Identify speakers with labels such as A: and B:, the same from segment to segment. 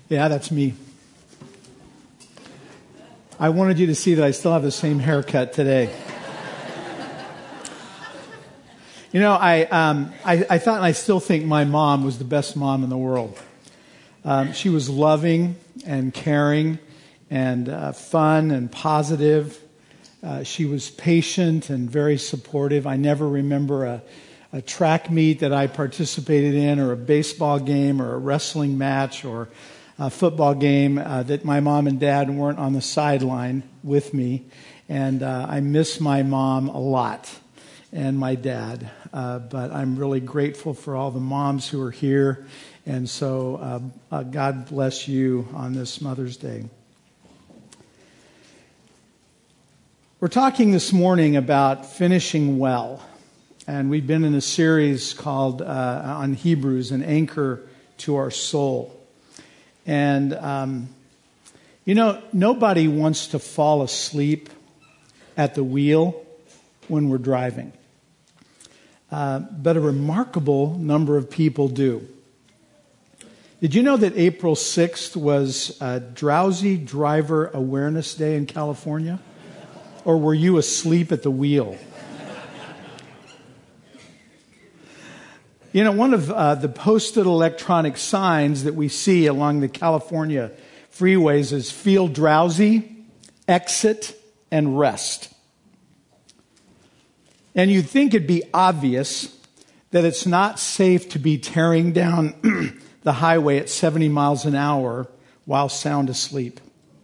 A: Yeah, that's me. I wanted you to see that I still have the same haircut today. You know, I thought, and I still think my mom was the best mom in the world. She was loving and caring and fun and positive. She was patient and very supportive. I never remember a track meet that I participated in, or a baseball game, or a wrestling match, or a football game that my mom and dad weren't on the sideline with me. And I miss my mom a lot, and my dad. But I'm really grateful for all the moms who are here. And so God bless you on this Mother's Day. We're talking this morning about finishing well. And we've been in a series called on Hebrews, an anchor to our soul. And, nobody wants to fall asleep at the wheel when we're driving. But a remarkable number of people do. Did you know that April 6th was Drowsy Driver Awareness Day in California? Or were you asleep at the wheel? You know, one of the posted electronic signs that we see along the California freeways is feel drowsy, exit, and rest. And you'd think it'd be obvious that it's not safe to be tearing down the highway at 70 miles an hour while sound asleep.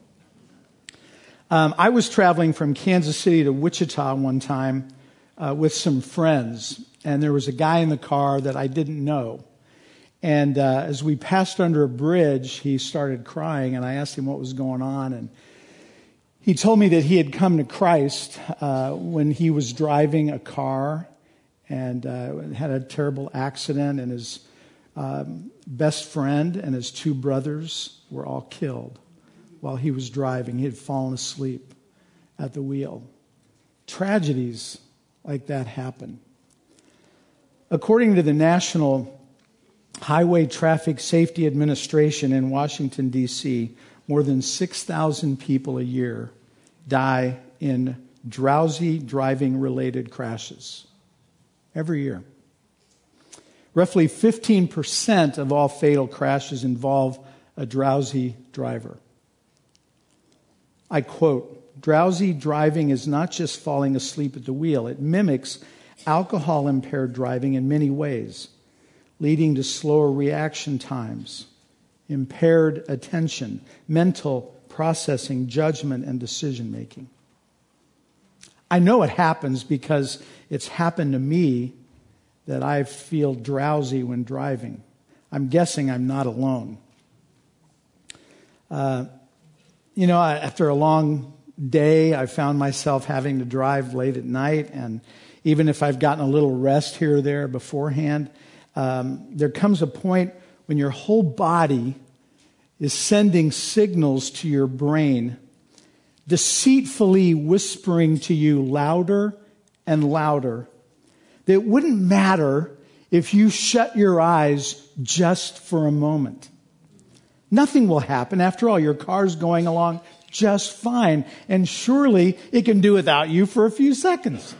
A: I was traveling from Kansas City to Wichita one time with some friends. And there was a guy in the car that I didn't know. And as we passed under a bridge, he started crying, and I asked him what was going on. And he told me that he had come to Christ when he was driving a car and had a terrible accident, and his best friend and his two brothers were all killed while he was driving. He had fallen asleep at the wheel. Tragedies like that happen. According to the National Highway Traffic Safety Administration in Washington, D.C., more than 6,000 people a year die in drowsy driving-related crashes. Every year. Roughly 15% of all fatal crashes involve a drowsy driver. I quote, "Drowsy driving is not just falling asleep at the wheel. It mimics alcohol-impaired driving in many ways, leading to slower reaction times, impaired attention, mental processing, judgment, and decision-making." I know it happens because it's happened to me that I feel drowsy when driving. I'm guessing I'm not alone. After a long day, I found myself having to drive late at night, and even if I've gotten a little rest here or there beforehand, there comes a point when your whole body is sending signals to your brain, deceitfully whispering to you louder and louder, that it wouldn't matter if you shut your eyes just for a moment. Nothing will happen. After all, your car's going along just fine, and surely it can do without you for a few seconds.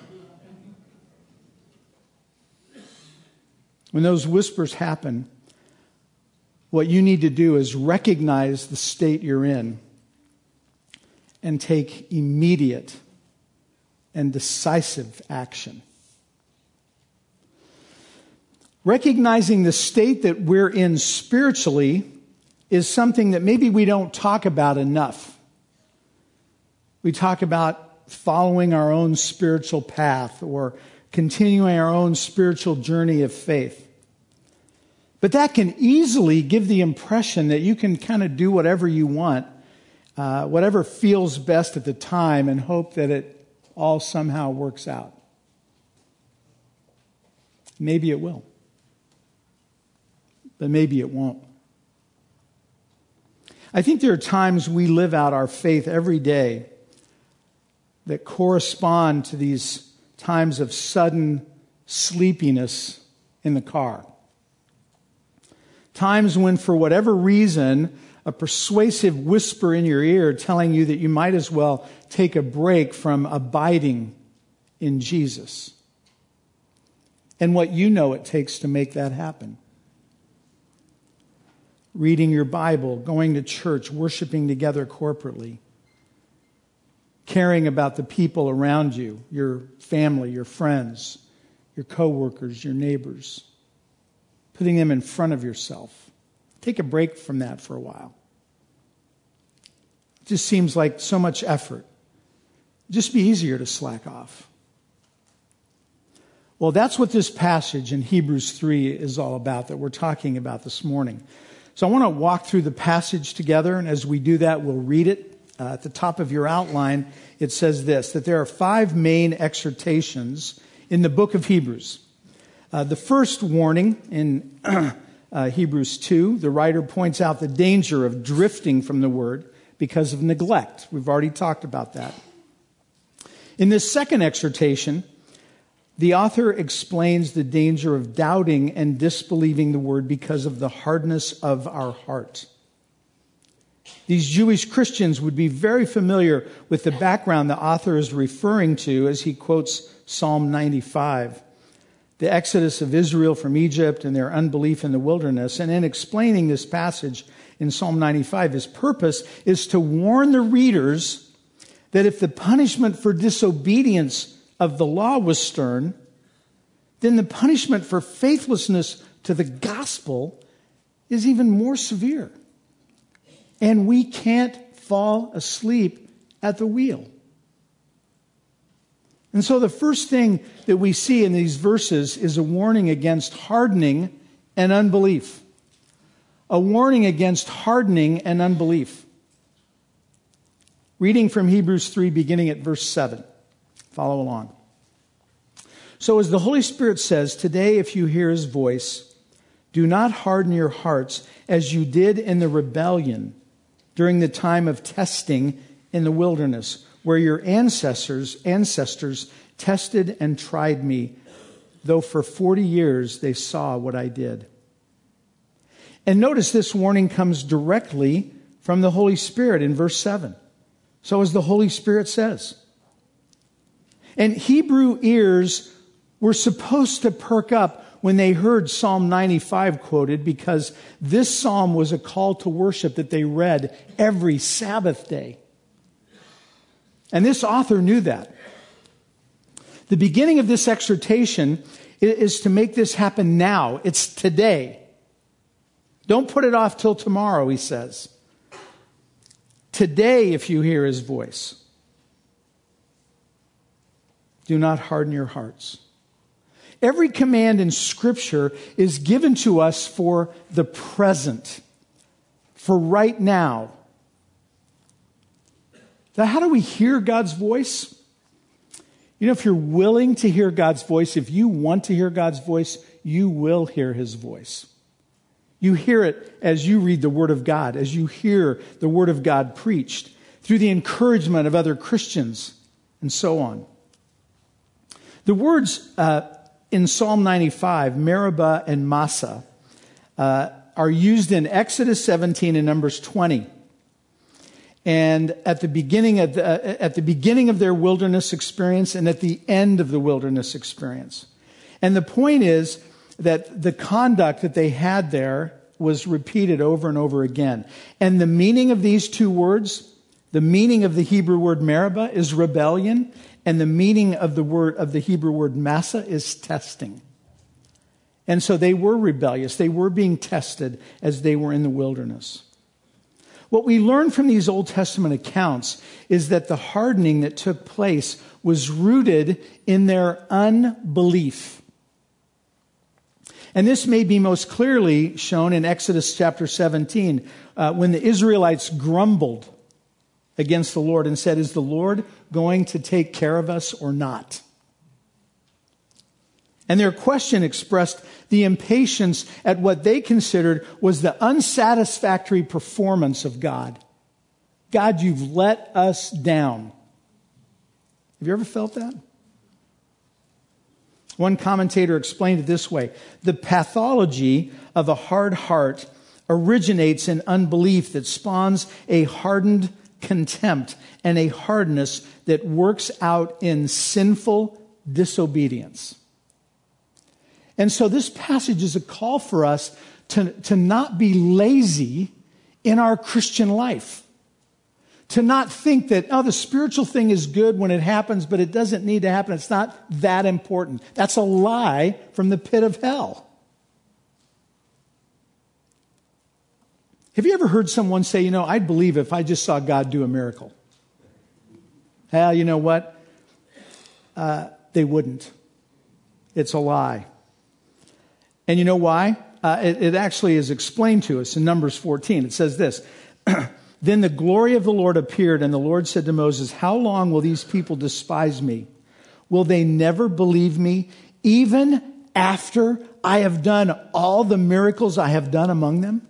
A: When those whispers happen, what you need to do is recognize the state you're in and take immediate and decisive action. Recognizing the state that we're in spiritually is something that maybe we don't talk about enough. We talk about following our own spiritual path or continuing our own spiritual journey of faith. But that can easily give the impression that you can kind of do whatever you want, whatever feels best at the time, and hope that it all somehow works out. Maybe it will. But maybe it won't. I think there are times we live out our faith every day that correspond to these times of sudden sleepiness in the car. Times when, for whatever reason, a persuasive whisper in your ear telling you that you might as well take a break from abiding in Jesus and what you know it takes to make that happen. Reading your Bible, going to church, worshiping together corporately, caring about the people around you, your family, your friends, your coworkers, your neighbors, putting them in front of yourself. Take a break from that for a while. It just seems like so much effort. It'd just be easier to slack off. Well, that's what this passage in Hebrews 3 is all about that we're talking about this morning. So I want to walk through the passage together, and as we do that, we'll read it. At the top of your outline, it says this, that there are 5 main exhortations in the book of Hebrews. The first warning in Hebrews 2, the writer points out the danger of drifting from the word because of neglect. We've already talked about that. In this second exhortation, the author explains the danger of doubting and disbelieving the word because of the hardness of our heart. These Jewish Christians would be very familiar with the background the author is referring to as he quotes Psalm 95, the exodus of Israel from Egypt and their unbelief in the wilderness. And in explaining this passage in Psalm 95, his purpose is to warn the readers that if the punishment for disobedience of the law was stern, then the punishment for faithlessness to the gospel is even more severe. And we can't fall asleep at the wheel. And so the first thing that we see in these verses is a warning against hardening and unbelief. A warning against hardening and unbelief. Reading from Hebrews 3, beginning at verse 7. Follow along. So as the Holy Spirit says, today if you hear his voice, do not harden your hearts as you did in the rebellion during the time of testing in the wilderness, where your ancestors tested and tried me, though for 40 years they saw what I did. And notice this warning comes directly from the Holy Spirit in verse 7. So as the Holy Spirit says. And Hebrew ears were supposed to perk up when they heard Psalm 95 quoted, because this psalm was a call to worship that they read every Sabbath day. And this author knew that. The beginning of this exhortation is to make this happen now. It's today. Don't put it off till tomorrow, he says. Today, if you hear his voice, do not harden your hearts. Every command in Scripture is given to us for the present, for right now. Now, how do we hear God's voice? You know, if you're willing to hear God's voice, if you want to hear God's voice, you will hear his voice. You hear it as you read the Word of God, as you hear the Word of God preached, through the encouragement of other Christians, and so on. The words in Psalm 95, Meribah and Massah, are used in Exodus 17 and Numbers 20. And at the beginning of their wilderness experience and at the end of the wilderness experience. And the point is that the conduct that they had there was repeated over and over again. And the meaning of these two words, the meaning of the Hebrew word Meribah is rebellion, and the meaning of the Hebrew word Massah is testing. And so they were rebellious. They were being tested as they were in the wilderness. What we learn from these Old Testament accounts is that the hardening that took place was rooted in their unbelief. And this may be most clearly shown in Exodus chapter 17, when the Israelites grumbled against the Lord and said, "Is the Lord going to take care of us or not?" And their question expressed the impatience at what they considered was the unsatisfactory performance of God. God, you've let us down. Have you ever felt that? One commentator explained it this way: the pathology of a hard heart originates in unbelief that spawns a hardened contempt and a hardness that works out in sinful disobedience. And so this passage is a call for us to not be lazy in our Christian life. To not think that, the spiritual thing is good when it happens, but it doesn't need to happen. It's not that important. That's a lie from the pit of hell. Have you ever heard someone say, I'd believe if I just saw God do a miracle? Well, you know what? They wouldn't. It's a lie. And you know why? It actually is explained to us in Numbers 14. It says this, Then the glory of the Lord appeared, and the Lord said to Moses, how long will these people despise me? Will they never believe me, even after I have done all the miracles I have done among them?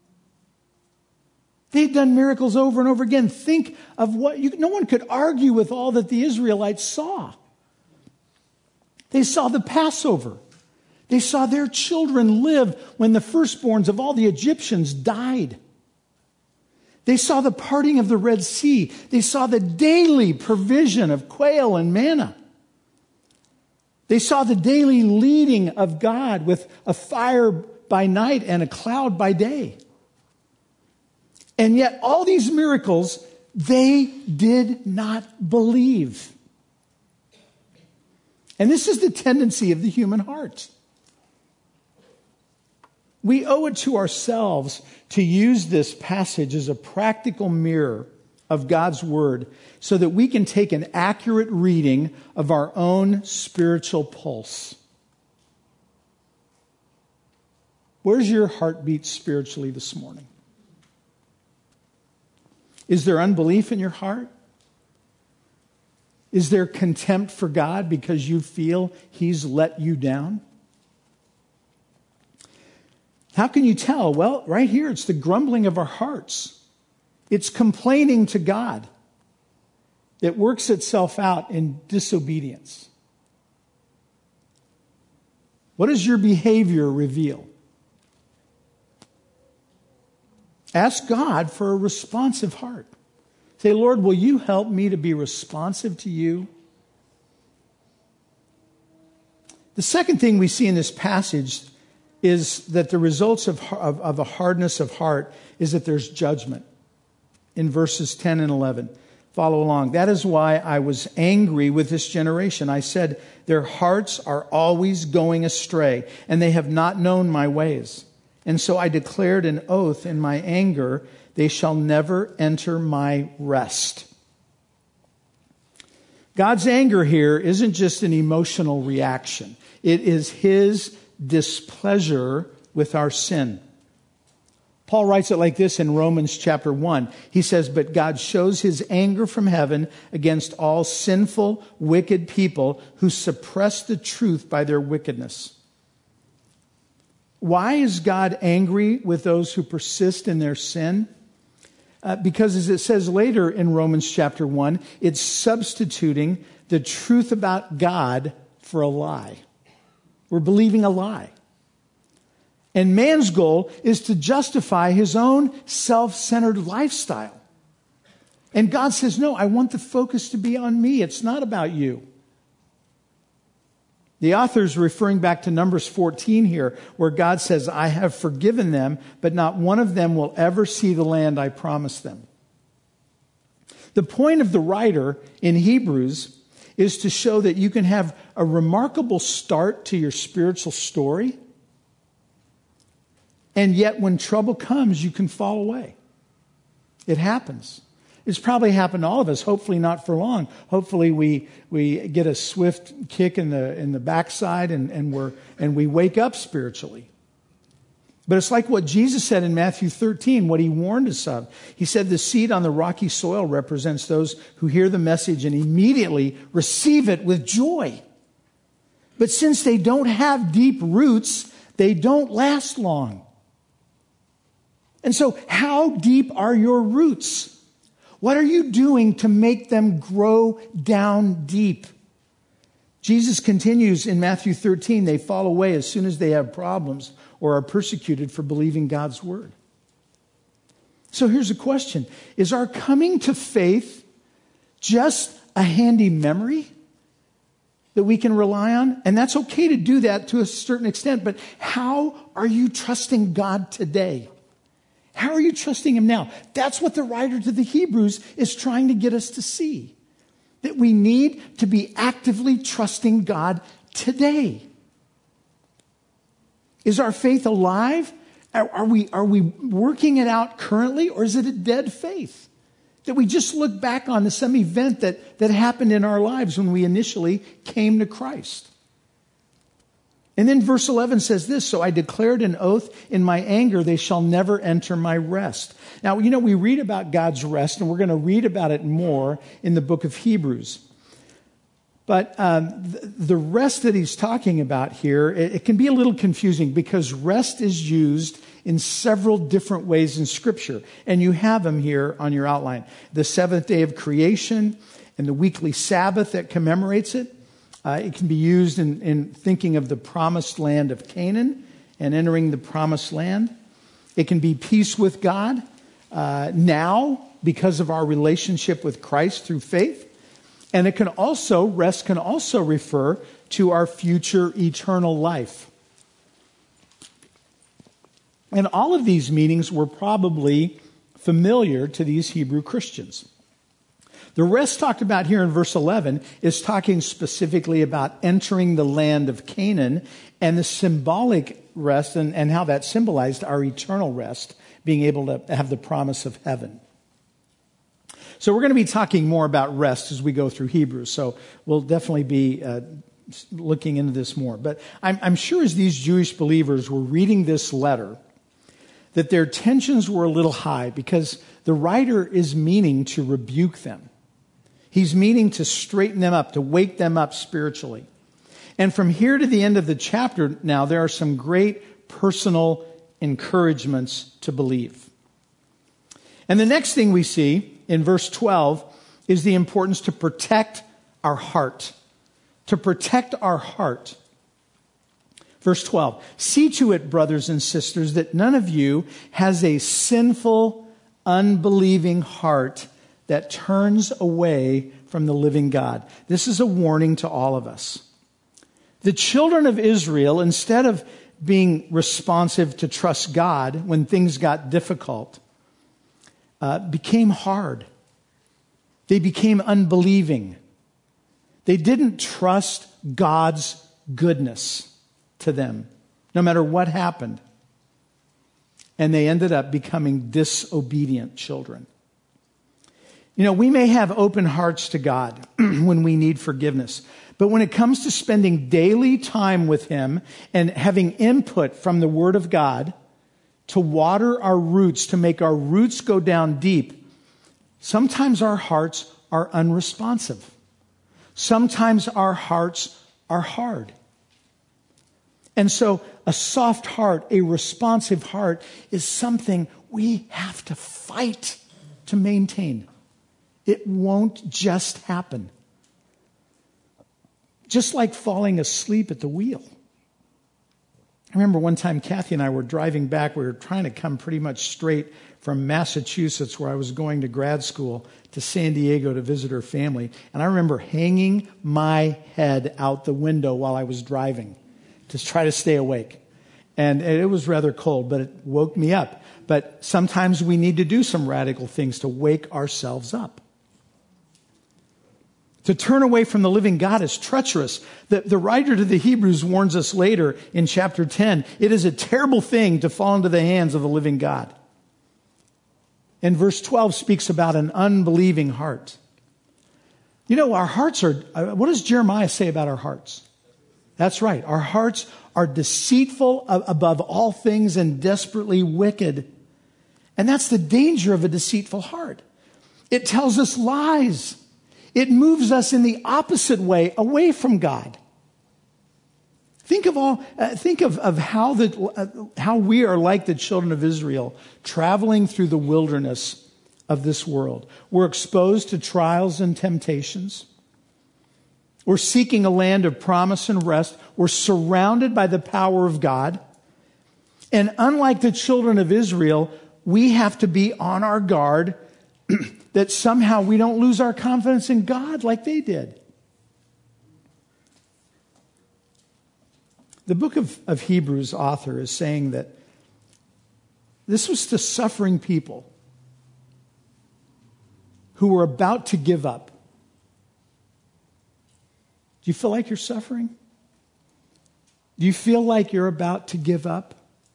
A: They've done miracles over and over again. Think of no one could argue with all that the Israelites saw. They saw the Passover. They saw their children live when the firstborns of all the Egyptians died. They saw the parting of the Red Sea. They saw the daily provision of quail and manna. They saw the daily leading of God with a fire by night and a cloud by day. And yet all these miracles, they did not believe. And this is the tendency of the human heart. We owe it to ourselves to use this passage as a practical mirror of God's Word so that we can take an accurate reading of our own spiritual pulse. Where's your heartbeat spiritually this morning? Is there unbelief in your heart? Is there contempt for God because you feel He's let you down? How can you tell? Well, right here, it's the grumbling of our hearts. It's complaining to God. It works itself out in disobedience. What does your behavior reveal? Ask God for a responsive heart. Say, Lord, will you help me to be responsive to you? The second thing we see in this passage is that the results of a hardness of heart is that there's judgment. In verses 10 and 11. Follow along. That is why I was angry with this generation. I said, their hearts are always going astray, and they have not known my ways. And so I declared an oath in my anger, they shall never enter my rest. God's anger here isn't just an emotional reaction. It is His displeasure with our sin. Paul writes it like this in Romans chapter 1. He says, but God shows His anger from heaven against all sinful, wicked people who suppress the truth by their wickedness. Why is God angry with those who persist in their sin? Because as it says later in Romans chapter 1, it's substituting the truth about God for a lie. We're believing a lie. And man's goal is to justify his own self-centered lifestyle. And God says, no, I want the focus to be on me. It's not about you. The author is referring back to Numbers 14 here, where God says, I have forgiven them, but not one of them will ever see the land I promised them. The point of the writer in Hebrews is to show that you can have a remarkable start to your spiritual story, and yet when trouble comes, you can fall away. It happens. It's probably happened to all of us, hopefully not for long. Hopefully we get a swift kick in the backside and we wake up spiritually. But it's like what Jesus said in Matthew 13, what He warned us of. He said the seed on the rocky soil represents those who hear the message and immediately receive it with joy. But since they don't have deep roots, they don't last long. And so how deep are your roots? What are you doing to make them grow down deep? Jesus continues in Matthew 13, they fall away as soon as they have problems or are persecuted for believing God's word. So here's a question. Is our coming to faith just a handy memory that we can rely on? And that's okay to do that to a certain extent, but how are you trusting God today? How are you trusting Him now? That's what the writer to the Hebrews is trying to get us to see. That we need to be actively trusting God today. Is our faith alive? Are we working it out currently, or is it a dead faith? That we just look back on some event that happened in our lives when we initially came to Christ. And then verse 11 says this, so I declared an oath in my anger, they shall never enter my rest. Now, we read about God's rest, and we're going to read about it more in the book of Hebrews. But the rest that he's talking about here, it can be a little confusing because rest is used in several different ways in Scripture. And you have them here on your outline. The seventh day of creation and the weekly Sabbath that commemorates it. It can be used in thinking of the promised land of Canaan and entering the promised land. It can be peace with God now because of our relationship with Christ through faith. And rest can also refer to our future eternal life. And all of these meanings were probably familiar to these Hebrew Christians. The rest talked about here in verse 11 is talking specifically about entering the land of Canaan and the symbolic rest and how that symbolized our eternal rest, being able to have the promise of heaven. So we're going to be talking more about rest as we go through Hebrews. So we'll definitely be looking into this more. But I'm sure as these Jewish believers were reading this letter, that their tensions were a little high because the writer is meaning to rebuke them. He's meaning to straighten them up, to wake them up spiritually. And from here to the end of the chapter now, there are some great personal encouragements to believe. And the next thing we see in verse 12 is the importance to protect our heart. To protect our heart. Verse 12, see to it, brothers and sisters, that none of you has a sinful, unbelieving heart that turns away from the living God. This is a warning to all of us. The children of Israel, instead of being responsive to trust God when things got difficult, became hard. They became unbelieving. They didn't trust God's goodness to them, no matter what happened. And they ended up becoming disobedient children. We may have open hearts to God when we need forgiveness. But when it comes to spending daily time with Him and having input from the Word of God to water our roots, to make our roots go down deep, sometimes our hearts are unresponsive. Sometimes our hearts are hard. And so a soft heart, a responsive heart, is something we have to fight to maintain. It won't just happen. Just like falling asleep at the wheel. I remember one time Kathy and I were driving back. We were trying to come pretty much straight from Massachusetts, where I was going to grad school, to San Diego to visit her family. And I remember hanging my head out the window while I was driving to try to stay awake. And it was rather cold, but it woke me up. But sometimes we need to do some radical things to wake ourselves up. To turn away from the living God is treacherous. The writer to the Hebrews warns us later in chapter 10, it is a terrible thing to fall into the hands of the living God. And verse 12 speaks about an unbelieving heart. Our hearts are, what does Jeremiah say about our hearts? That's right. Our hearts are deceitful above all things and desperately wicked. And that's the danger of a deceitful heart. It tells us lies. It moves us in the opposite way, away from God. Think of how we are like the children of Israel, traveling through the wilderness of this world. We're exposed to trials and temptations. We're seeking a land of promise and rest. We're surrounded by the power of God. And unlike the children of Israel, we have to be on our guard that somehow we don't lose our confidence in God like they did. The book of Hebrews author is saying that this was to suffering people who were about to give up. Do you feel like you're suffering? Do you feel like you're about to give up?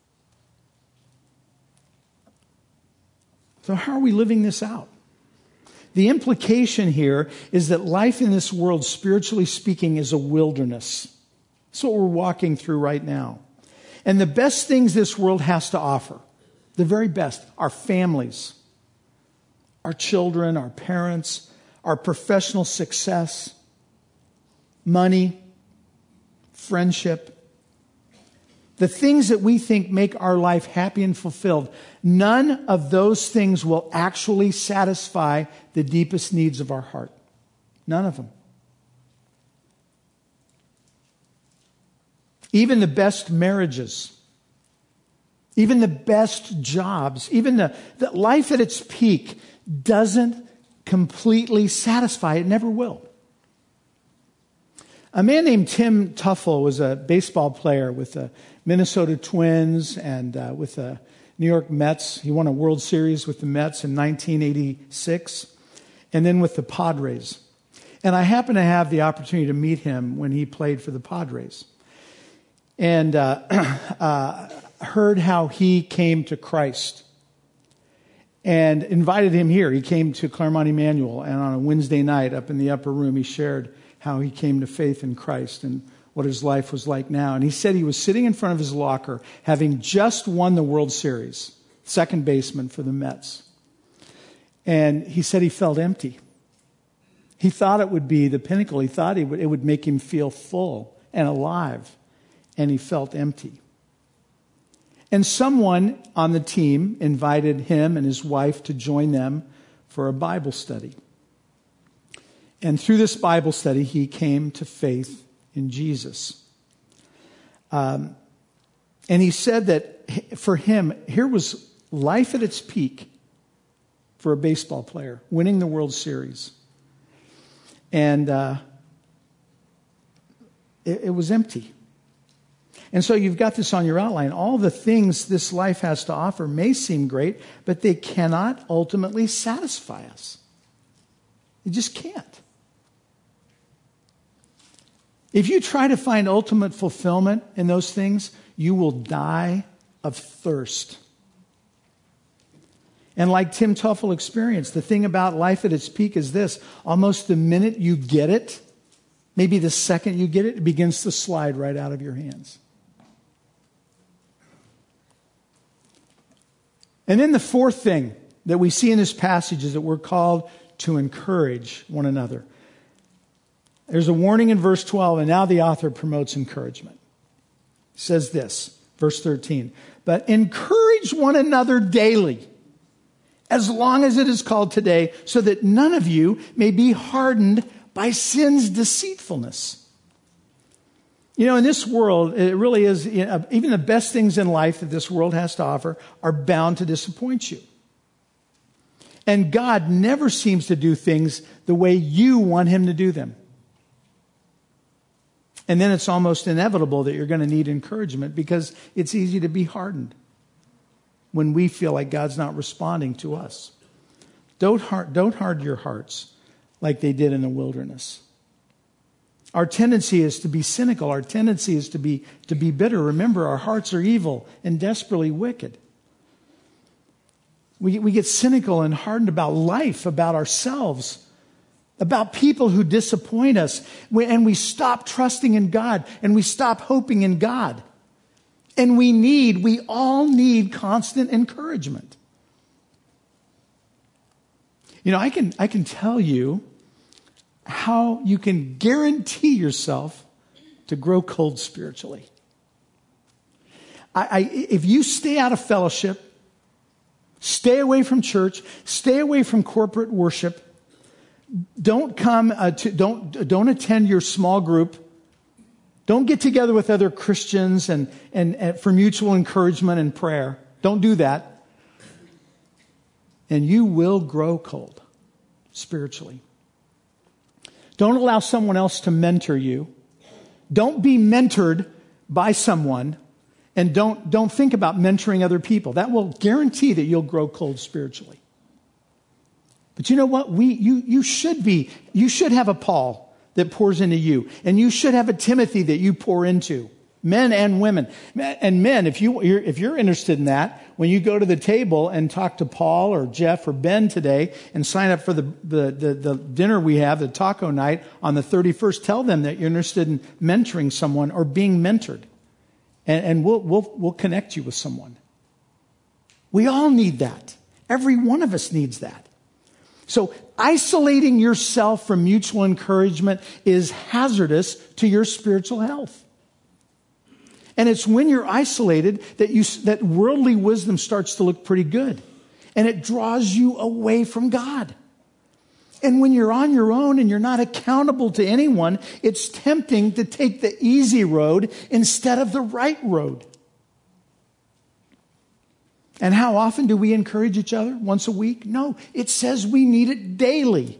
A: So how are we living this out? The implication here is that life in this world, spiritually speaking, is a wilderness. That's what we're walking through right now. And the best things this world has to offer, the very best, our families, our children, our parents, our professional success, money, friendship, the things that we think make our life happy and fulfilled, none of those things will actually satisfy the deepest needs of our heart. None of them. Even the best marriages, even the best jobs, even the life at its peak doesn't completely satisfy. It never will. A man named Tim Tuffle was a baseball player with the Minnesota Twins and with the New York Mets. He won a World Series with the Mets in 1986 and then with the Padres. And I happened to have the opportunity to meet him when he played for the Padres. And heard how he came to Christ and invited him here. He came to Claremont Emmanuel, and on a Wednesday night up in the upper room, he shared how he came to faith in Christ and what his life was like now. And he said he was sitting in front of his locker, having just won the World Series, second baseman for the Mets. And he said he felt empty. He thought it would be the pinnacle. He thought it would make him feel full and alive. And he felt empty. And someone on the team invited him and his wife to join them for a Bible study. And through this Bible study, he came to faith in Jesus. And he said that for him, here was life at its peak for a baseball player, winning the World Series. And it was empty. And so you've got this on your outline. All the things this life has to offer may seem great, but they cannot ultimately satisfy us. They just can't. If you try to find ultimate fulfillment in those things, you will die of thirst. And like Tim Tuffle experienced, the thing about life at its peak is this: almost the minute you get it, maybe the second you get it, it begins to slide right out of your hands. And then the fourth thing that we see in this passage is that we're called to encourage one another. There's a warning in verse 12, and now the author promotes encouragement. He says this, verse 13, "But encourage one another daily, as long as it is called today, so that none of you may be hardened by sin's deceitfulness." You know, in this world, it really is, even the best things in life that this world has to offer are bound to disappoint you. And God never seems to do things the way you want him to do them. And then it's almost inevitable that you're going to need encouragement, because it's easy to be hardened when we feel like God's not responding to us. Don't harden your hearts like they did in the wilderness. Our tendency is to be cynical. Our tendency is to be bitter. Remember, our hearts are evil and desperately wicked. We get cynical and hardened about life, about ourselves, about people who disappoint us. And we stop trusting in God, and we stop hoping in God. And we all need constant encouragement. You know, I can tell you how you can guarantee yourself to grow cold spiritually. If you stay out of fellowship, stay away from church, stay away from corporate worship, don't attend your small group, don't get together with other Christians and for mutual encouragement and prayer. Don't do that. and you will grow cold spiritually. Don't allow someone else to mentor you. Don't be mentored by someone, and don't think about mentoring other people. That will guarantee that you'll grow cold spiritually. But you know what? You should have a Paul that pours into you, and you should have a Timothy that you pour into. Men and women. And men, if you're interested in that, when you go to the table and talk to Paul or Jeff or Ben today and sign up for the dinner we have, the taco night on the 31st, tell them that you're interested in mentoring someone or being mentored. And we'll connect you with someone. We all need that. Every one of us needs that. So isolating yourself from mutual encouragement is hazardous to your spiritual health. And it's when you're isolated that worldly wisdom starts to look pretty good. And it draws you away from God. And when you're on your own and you're not accountable to anyone, it's tempting to take the easy road instead of the right road. And how often do we encourage each other? Once a week? No, it says we need it daily.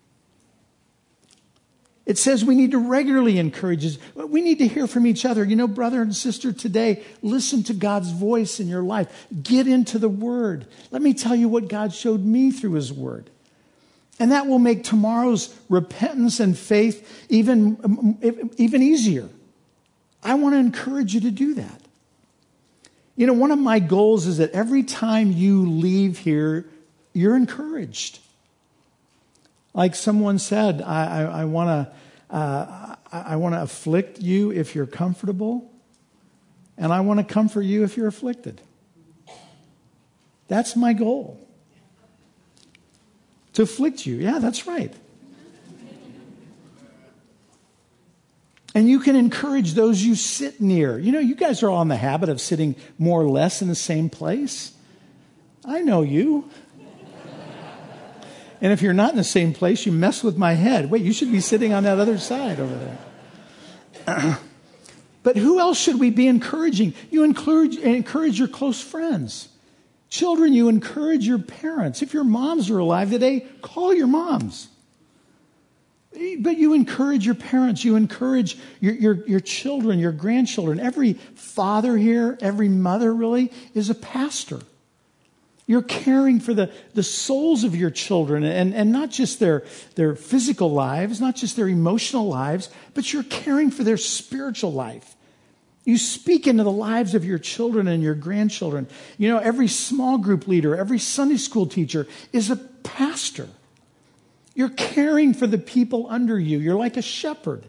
A: It says we need to regularly encourage us. We need to hear from each other. You know, brother and sister, today, listen to God's voice in your life. Get into the Word. Let me tell you what God showed me through His Word. And that will make tomorrow's repentance and faith even easier. I want to encourage you to do that. You know, one of my goals is that every time you leave here, you're encouraged. Like someone said, I want to afflict you if you're comfortable, and I want to comfort you if you're afflicted. That's my goal. To afflict you. Yeah, that's right. And you can encourage those you sit near. You know, you guys are all in the habit of sitting more or less in the same place. I know you. And if you're not in the same place, you mess with my head. Wait, you should be sitting on that other side over there. But who else should we be encouraging? You encourage your close friends. Children, you encourage your parents. If your moms are alive today, call your moms. But you encourage your parents. You encourage your children, your grandchildren. Every father here, every mother really, is a pastor. You're caring for the souls of your children, and not just their physical lives, not just their emotional lives, but you're caring for their spiritual life. You speak into the lives of your children and your grandchildren. You know, every small group leader, every Sunday school teacher is a pastor. You're caring for the people under you. You're like a shepherd.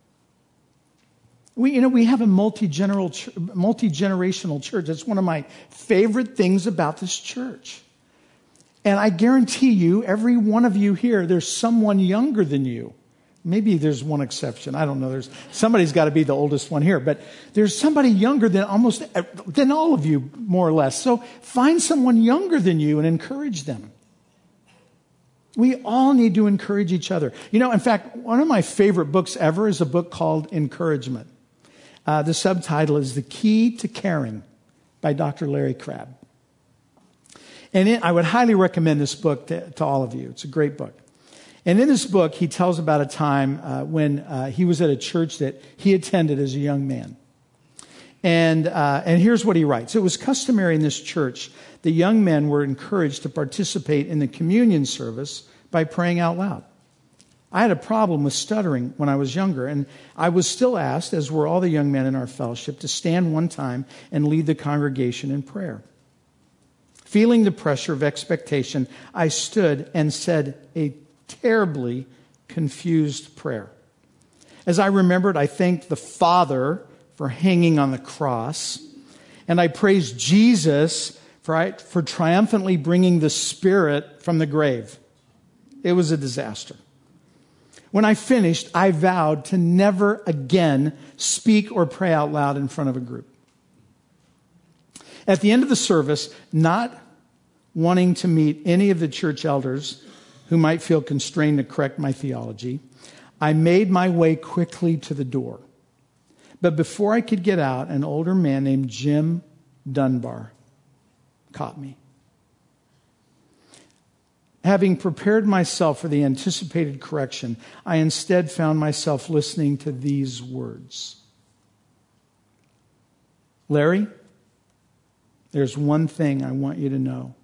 A: We have a multi-generational church. That's one of my favorite things about this church. And I guarantee you, every one of you here, there's someone younger than you. Maybe there's one exception. I don't know. Somebody's got to be the oldest one here. But there's somebody younger than all of you, more or less. So find someone younger than you and encourage them. We all need to encourage each other. You know, in fact, one of my favorite books ever is a book called Encouragement. The subtitle is The Key to Caring by Dr. Larry Crabb. And I would highly recommend this book to all of you. It's a great book. And in this book, he tells about a time when he was at a church that he attended as a young man. And here's what he writes. It was customary in this church that young men were encouraged to participate in the communion service by praying out loud. I had a problem with stuttering when I was younger, and I was still asked, as were all the young men in our fellowship, to stand one time and lead the congregation in prayer. Feeling the pressure of expectation, I stood and said a terribly confused prayer. As I remembered, I thanked the Father for hanging on the cross, and I praised Jesus for triumphantly bringing the Spirit from the grave. It was a disaster. When I finished, I vowed to never again speak or pray out loud in front of a group. At the end of the service, not wanting to meet any of the church elders who might feel constrained to correct my theology, I made my way quickly to the door. But before I could get out, an older man named Jim Dunbar caught me. Having prepared myself for the anticipated correction, I instead found myself listening to these words. Larry, there's one thing I want you to know.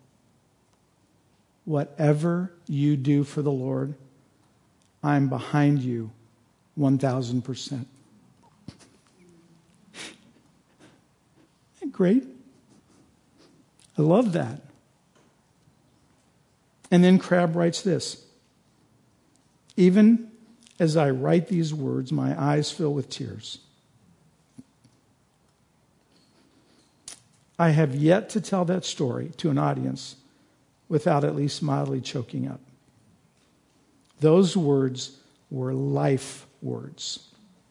A: Whatever you do for the Lord, I'm behind you 1,000%. Isn't that great? I love that. And then Crabb writes this. Even as I write these words, my eyes fill with tears. I have yet to tell that story to an audience without at least mildly choking up. Those words were life words.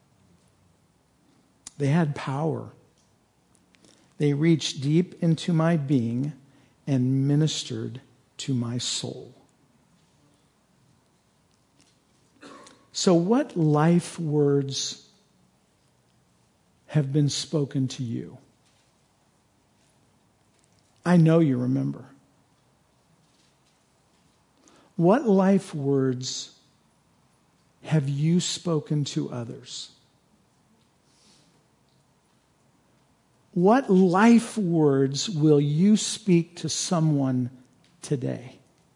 A: They had power. They reached deep into my being and ministered to my soul. So what life words have been spoken to you? I know you remember. What life words have you spoken to others? What life words will you speak to someone today?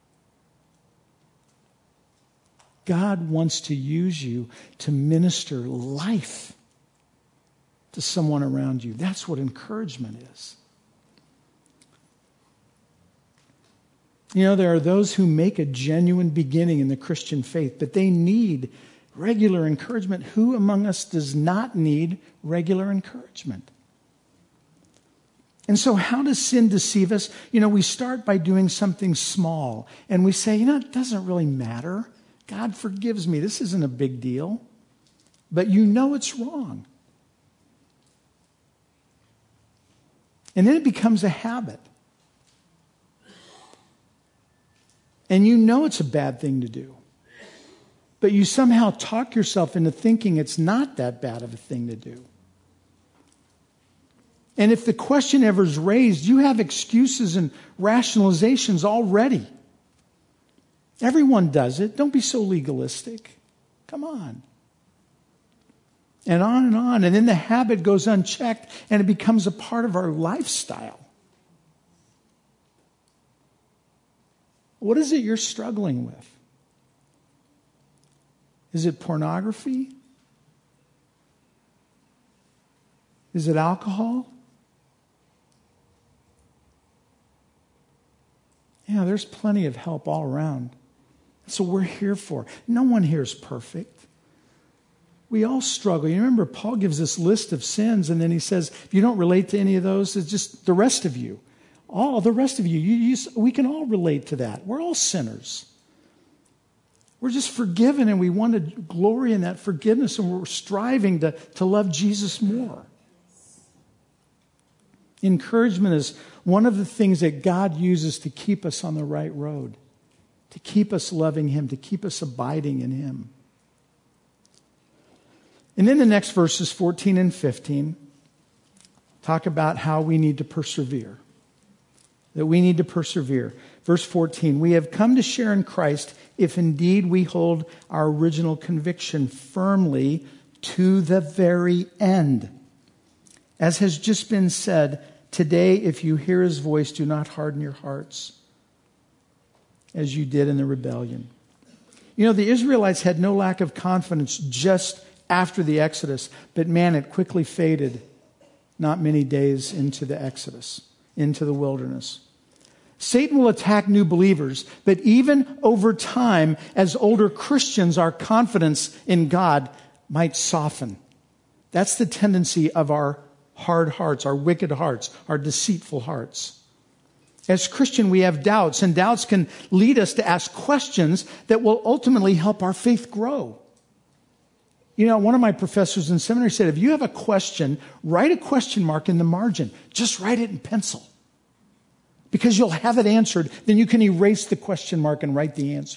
A: God wants to use you to minister life to someone around you. That's what encouragement is. You know, there are those who make a genuine beginning in the Christian faith, but they need regular encouragement. Who among us does not need regular encouragement? And so how does sin deceive us? You know, we start by doing something small, and we say, you know, it doesn't really matter. God forgives me. This isn't a big deal. But you know it's wrong. And then it becomes a habit. And you know it's a bad thing to do. But you somehow talk yourself into thinking it's not that bad of a thing to do. And if the question ever is raised, you have excuses and rationalizations already. Everyone does it. Don't be so legalistic. Come on. And on and on. And then the habit goes unchecked and it becomes a part of our lifestyle. What is it you're struggling with? Is it pornography? Is it alcohol? Yeah, there's plenty of help all around. That's what we're here for. No one here is perfect. We all struggle. You remember Paul gives this list of sins, and then he says, if you don't relate to any of those, it's just the rest of you. All the rest of you, we can all relate to that. We're all sinners. We're just forgiven, and we want to glory in that forgiveness, and we're striving to love Jesus more. Encouragement is one of the things that God uses to keep us on the right road, to keep us loving Him, to keep us abiding in Him. And then the next verses, 14 and 15, talk about how we need to persevere. That we need to persevere. Verse 14, we have come to share in Christ if indeed we hold our original conviction firmly to the very end. As has just been said, today if you hear His voice, do not harden your hearts as you did in the rebellion. You know, the Israelites had no lack of confidence just after the Exodus, but man, it quickly faded not many days into the Exodus, into the wilderness. Satan will attack new believers, but even over time, as older Christians, our confidence in God might soften. That's the tendency of our hard hearts, our wicked hearts, our deceitful hearts. As Christian, we have doubts, and doubts can lead us to ask questions that will ultimately help our faith grow. You know, one of my professors in seminary said, if you have a question, write a question mark in the margin. Just write it in pencil. Because you'll have it answered, then you can erase the question mark and write the answer.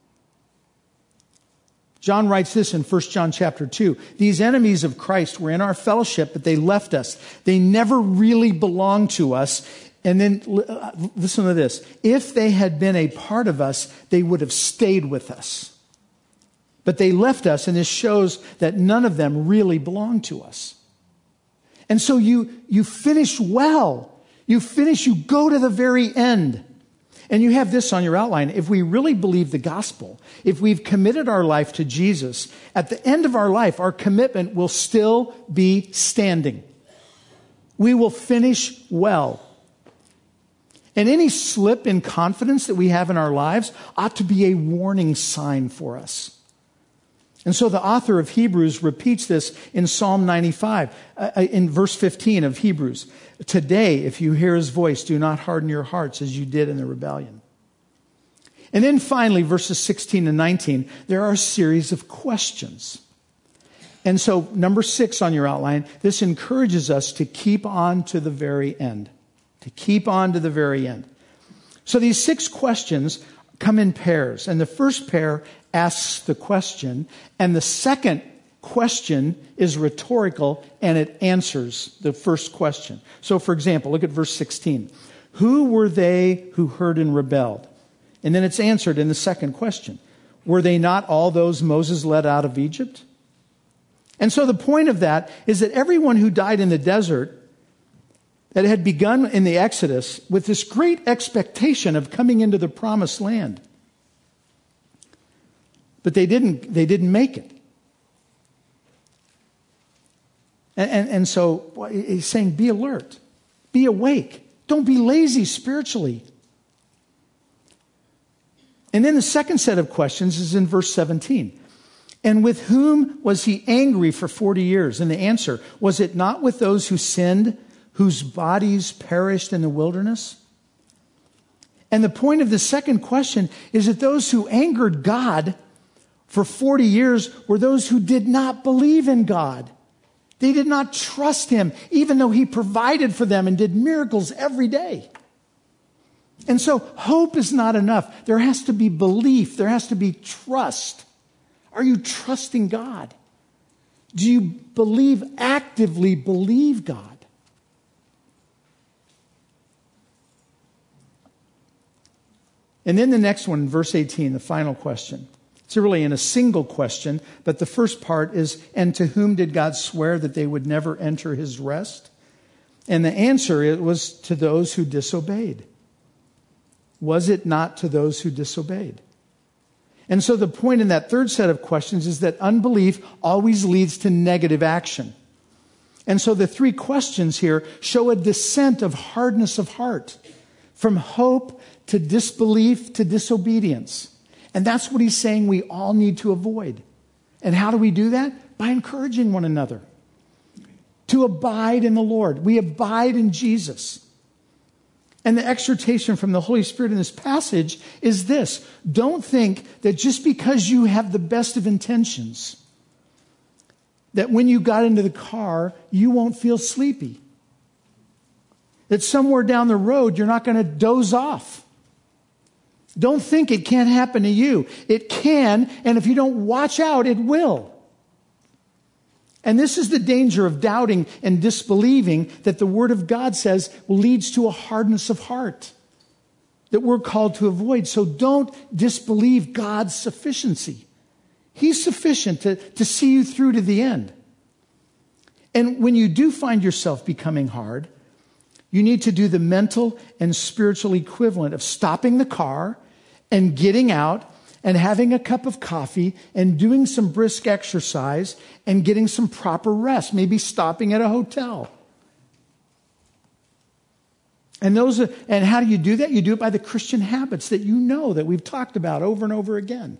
A: John writes this in 1 John chapter 2. These enemies of Christ were in our fellowship, but they left us. They never really belonged to us. And then listen to this. If they had been a part of us, they would have stayed with us. But they left us, and this shows that none of them really belonged to us. And so you finish well. You go to the very end. And you have this on your outline. If we really believe the gospel, if we've committed our life to Jesus, at the end of our life, our commitment will still be standing. We will finish well. And any slip in confidence that we have in our lives ought to be a warning sign for us. And so the author of Hebrews repeats this in Psalm 95, in verse 15 of Hebrews. Today, if you hear his voice, do not harden your hearts as you did in the rebellion. And then finally, verses 16 and 19, there are a series of questions. And so number 6 on your outline, this encourages us to keep on to the very end. To keep on to the very end. So these 6 questions come in pairs. And the first pair asks the question, and the second question is rhetorical, and it answers the first question. So, for example, look at verse 16. Who were they who heard and rebelled? And then it's answered in the second question. Were they not all those Moses led out of Egypt? And so the point of that is that everyone who died in the desert, that had begun in the Exodus with this great expectation of coming into the promised land. But they didn't make it. And so he's saying, be alert. Be awake. Don't be lazy spiritually. And then the second set of questions is in verse 17. And with whom was he angry for 40 years? And the answer, was it not with those who sinned, whose bodies perished in the wilderness? And the point of the second question is that those who angered God for 40 years were those who did not believe in God. They did not trust him, even though he provided for them and did miracles every day. And so hope is not enough. There has to be belief. There has to be trust. Are you trusting God? Do you actively believe God? And then the next one, verse 18, the final question. It's really in a single question, but the first part is, and to whom did God swear that they would never enter his rest? And the answer, it was to those who disobeyed. Was it not to those who disobeyed? And so the point in that third set of questions is that unbelief always leads to negative action. And so the 3 questions here show a descent of hardness of heart, from hope to disbelief to disobedience. And that's what he's saying we all need to avoid. And how do we do that? By encouraging one another to abide in the Lord. We abide in Jesus. And the exhortation from the Holy Spirit in this passage is this. Don't think that just because you have the best of intentions, that when you got into the car, you won't feel sleepy. That somewhere down the road, you're not going to doze off. Don't think it can't happen to you. It can, and if you don't watch out, it will. And this is the danger of doubting and disbelieving that the Word of God says leads to a hardness of heart that we're called to avoid. So don't disbelieve God's sufficiency. He's sufficient to see you through to the end. And when you do find yourself becoming hard, you need to do the mental and spiritual equivalent of stopping the car and getting out and having a cup of coffee and doing some brisk exercise and getting some proper rest, maybe stopping at a hotel. And how do you do that? You do it by the Christian habits that you know that we've talked about over and over again.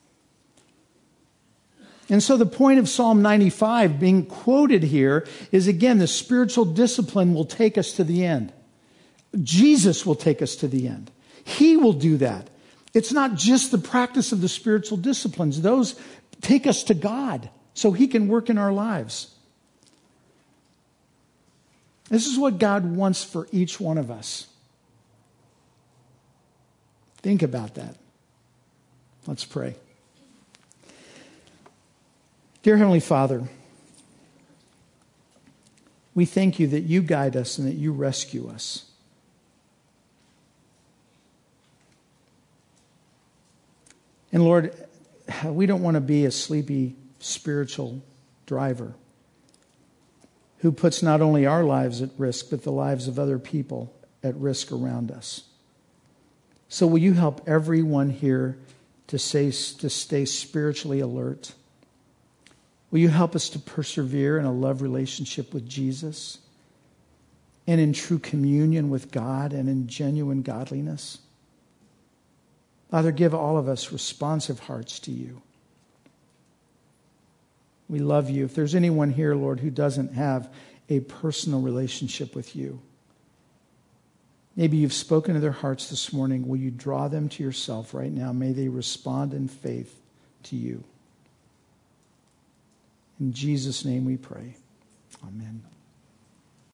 A: And so the point of Psalm 95 being quoted here is, again, the spiritual discipline will take us to the end. Jesus will take us to the end. He will do that. It's not just the practice of the spiritual disciplines. Those take us to God so he can work in our lives. This is what God wants for each one of us. Think about that. Let's pray. Dear Heavenly Father, we thank you that you guide us and that you rescue us. And Lord, we don't want to be a sleepy spiritual driver who puts not only our lives at risk, but the lives of other people at risk around us. So will you help everyone here to stay spiritually alert? Will you help us to persevere in a love relationship with Jesus and in true communion with God and in genuine godliness? Father, give all of us responsive hearts to you. We love you. If there's anyone here, Lord, who doesn't have a personal relationship with you, maybe you've spoken to their hearts this morning. Will you draw them to yourself right now? May they respond in faith to you. In Jesus' name we pray. Amen.